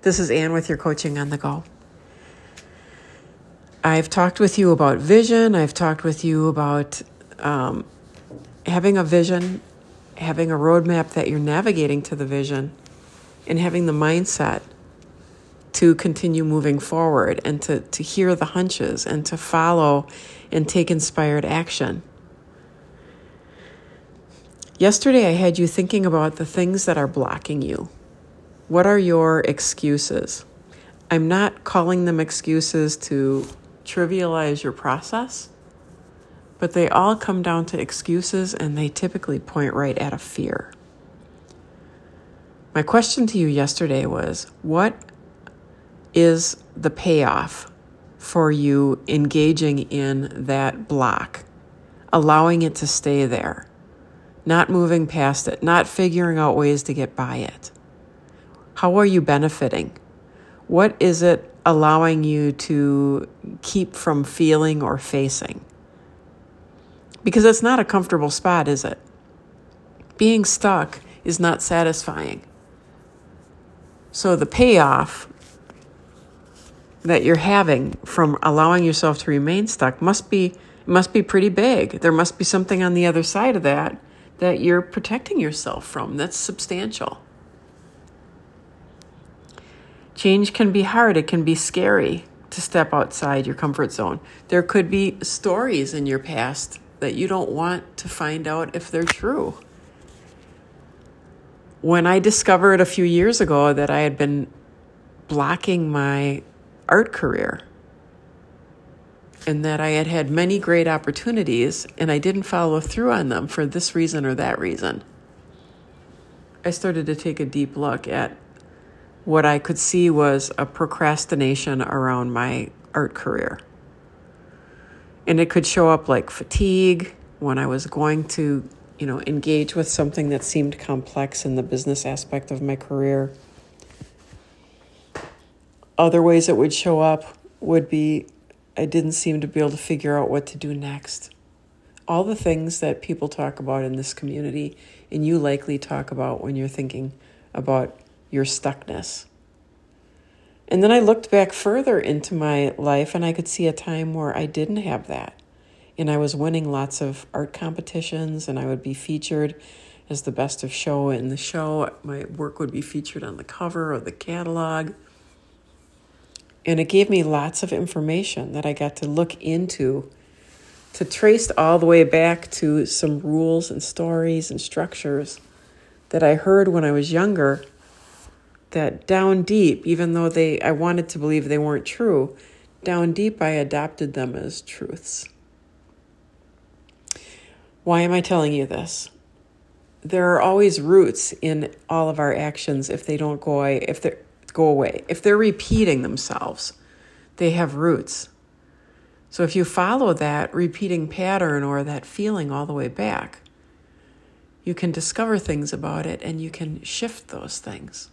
This is Ann with your Coaching on the Go. I've talked with you about vision. I've talked with you about having a vision, having a roadmap that you're navigating to the vision, and having the mindset to continue moving forward and to hear the hunches and to follow and take inspired action. Yesterday, I had you thinking about the things that are blocking you. What are your excuses? I'm not calling them excuses to trivialize your process, but they all come down to excuses, and they typically point right at a fear. My question to you yesterday was, what is the payoff for you engaging in that block, allowing it to stay there, not moving past it, not figuring out ways to get by it? How are you benefiting? What is it allowing you to keep from feeling or facing? Because it's not a comfortable spot, is it? Being stuck is not satisfying. So the payoff that you're having from allowing yourself to remain stuck must be pretty big. There must be something on the other side of that you're protecting yourself from that's substantial. Change can be hard. It can be scary to step outside your comfort zone. There could be stories in your past that you don't want to find out if they're true. When I discovered a few years ago that I had been blocking my art career and that I had had many great opportunities and I didn't follow through on them for this reason or that reason, I started to take a deep look at what I could see was a procrastination around my art career. And it could show up like fatigue when I was going to, engage with something that seemed complex in the business aspect of my career. Other ways it would show up would be I didn't seem to be able to figure out what to do next. All the things that people talk about in this community, and you likely talk about when you're thinking about your stuckness. And then I looked back further into my life and I could see a time where I didn't have that. And I was winning lots of art competitions and I would be featured as the best of show in the show. My work would be featured on the cover of the catalog. And it gave me lots of information that I got to look into, to trace all the way back to some rules and stories and structures that I heard when I was younger, that down deep, even though I wanted to believe they weren't true, down deep I adopted them as truths. Why am I telling you this? There are always roots in all of our actions if they don't go away, if they're repeating themselves, they have roots. So if you follow that repeating pattern or that feeling all the way back, you can discover things about it and you can shift those things.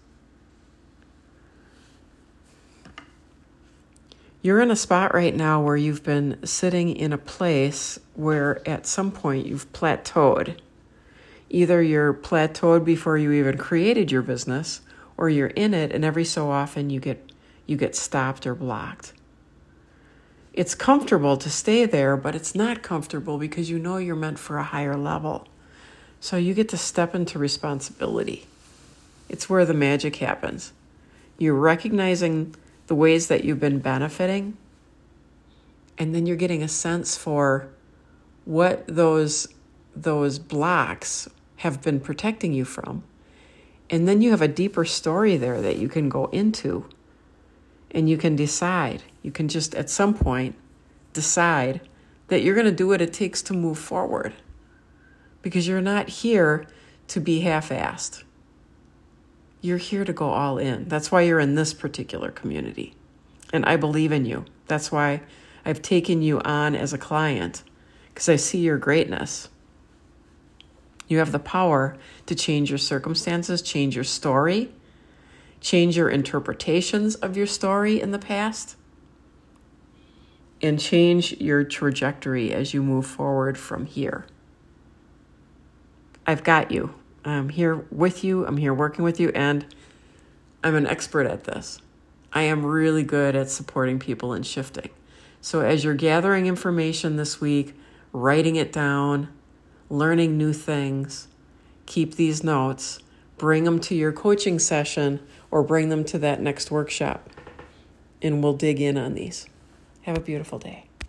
You're in a spot right now where you've been sitting in a place where at some point you've plateaued. Either you're plateaued before you even created your business, or you're in it and every so often you get stopped or blocked. It's comfortable to stay there, but it's not comfortable because you know you're meant for a higher level. So you get to step into responsibility. It's where the magic happens. You're recognizing the ways that you've been benefiting, and then you're getting a sense for what those blocks have been protecting you from. And then you have a deeper story there that you can go into, and you can decide. You can just at some point decide that you're going to do what it takes to move forward, because you're not here to be half-assed. You're here to go all in. That's why you're in this particular community. And I believe in you. That's why I've taken you on as a client, because I see your greatness. You have the power to change your circumstances, change your story, change your interpretations of your story in the past, and change your trajectory as you move forward from here. I've got you. I'm here with you. I'm here working with you. And I'm an expert at this. I am really good at supporting people in shifting. So as you're gathering information this week, writing it down, learning new things, keep these notes, bring them to your coaching session or bring them to that next workshop, and we'll dig in on these. Have a beautiful day.